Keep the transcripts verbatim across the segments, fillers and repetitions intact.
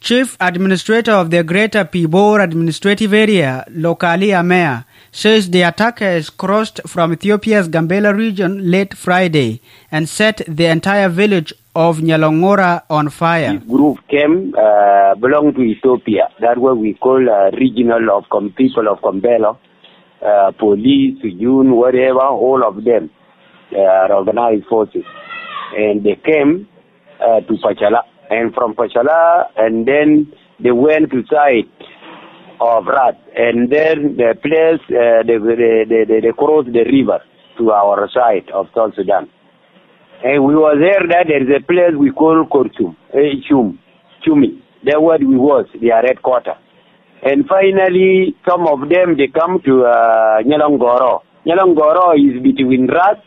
Chief Administrator of the Greater Pibor Administrative Area, locally Amea, says the attackers crossed from Ethiopia's Gambela region late Friday and set the entire village of Nyalongora on fire. This group came, uh, belonged to Ethiopia. That's what we call uh, regional of com- people of Gambela, uh, police, June, whatever, all of them uh, are organized forces. And they came uh, to Pachala. And from Pachala, and then they went to site of Rat. And then the place, uh, they, they, they, they crossed the river to our side of South Sudan. And we were there that there is a place we call Korchum, eh, Chum, Chumi. That's what we was, their headquarters. And finally, some of them, they come to uh, Nyalongoro. Nyalongoro is between Rat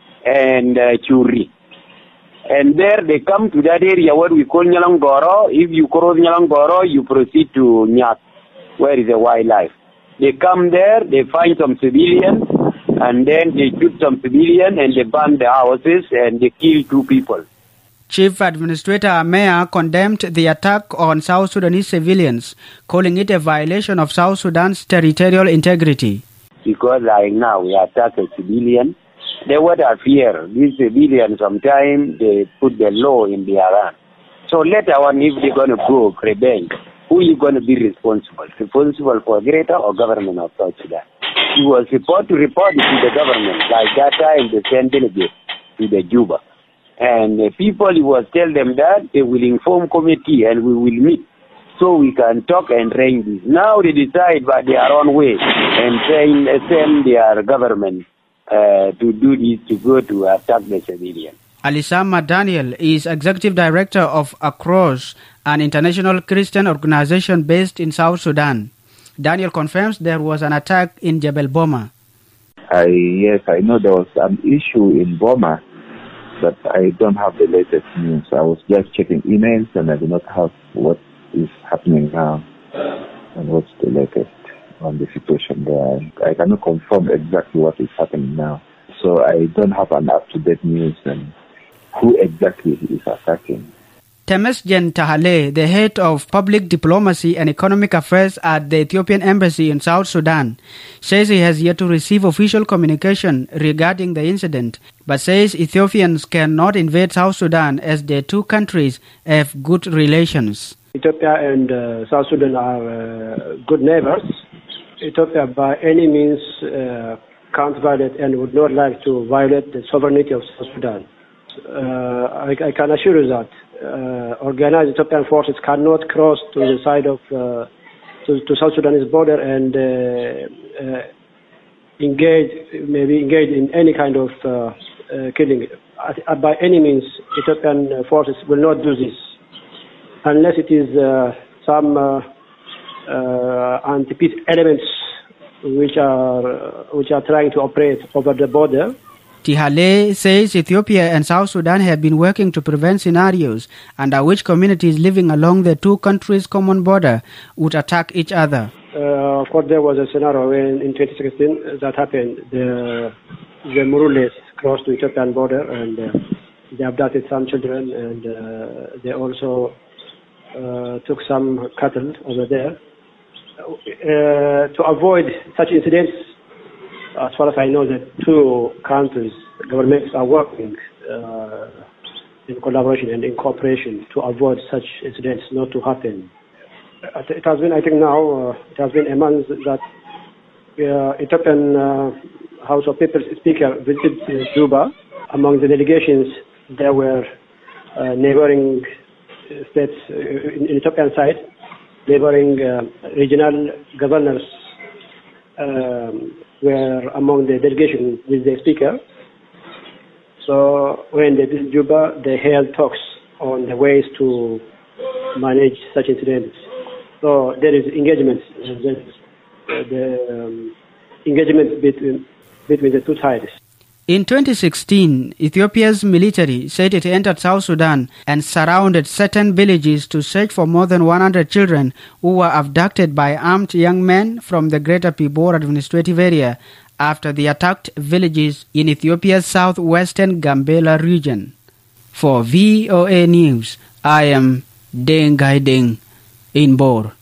and uh, Churi. And there they come to that area what we call Nyalongoro. If you cross Nyalongoro, you proceed to Nyat, where is the wildlife. They come there, they find some civilians, and then they shoot some civilians and they burn the houses and they kill two people. Chief Administrator Amea condemned the attack on South Sudanese civilians, calling it a violation of South Sudan's territorial integrity. Because like now we attack a civilian, they would have fear. These civilians sometimes they put the law in their hand. So later on, if they're going to go revenge, who is going to be responsible? Responsible for Greater or government of South Sudan? He was supposed to report it to the government. Like that time, they sent delegate to the Juba. And the people, he was tell them that they will inform committee and we will meet so we can talk and arrange this. Now they decide by their own way and saying, send their government uh, to do this, to go to attack the civilian. Alisama Daniel is Executive Director of Across, an international Christian organization based in South Sudan. Daniel confirms there was an attack in Jebel Boma. I, yes, I know there was an issue in Boma, but I don't have the latest news. I was just checking emails and I do not have what is happening now and what's the latest on the situation there. I cannot confirm exactly what is happening now. So I don't have an up-to-date news and who exactly is attacking. Temesgen Tahale, the head of public diplomacy and economic affairs at the Ethiopian embassy in South Sudan, says he has yet to receive official communication regarding the incident, but says Ethiopians cannot invade South Sudan as the two countries have good relations. Ethiopia and uh, South Sudan are uh, good neighbors. Ethiopia by any means uh, can't violate and would not like to violate the sovereignty of South Sudan. Uh, I, I can assure you that uh, organized Ethiopian forces cannot cross to the side of uh, to, to South Sudanese border and uh, uh, engage, maybe engage in any kind of uh, uh, killing. Uh, by any means, Ethiopian forces will not do this unless it is uh, some uh, uh, anti-peace elements which are which are trying to operate over the border. Tihale says Ethiopia and South Sudan have been working to prevent scenarios under which communities living along the two countries' common border would attack each other. Uh, of course, there was a scenario in, in twenty sixteen that happened. The, the Murules crossed the Ethiopian border and uh, they abducted some children and uh, they also uh, took some cattle over there. Uh, to avoid such incidents, as far as I know, the two countries' governments are working uh, in collaboration and in cooperation to avoid such incidents not to happen. It has been, I think now, uh, it has been a month that uh, Ethiopian uh, House of People's Speaker visited uh, Juba. Among the delegations, there were uh, neighboring states uh, in, in Ethiopian side, neighboring uh, regional governors um, were among the delegation with the speaker. So when they visit Juba, they held talks on the ways to manage such incidents. So there is engagement, uh, the um, engagement between between the two sides. In twenty sixteen, Ethiopia's military said it entered South Sudan and surrounded certain villages to search for more than one hundred children who were abducted by armed young men from the Greater Pibor administrative area after the attacked villages in Ethiopia's southwestern Gambela region. For V O A News, I am Deng Gai Deng. in Bor.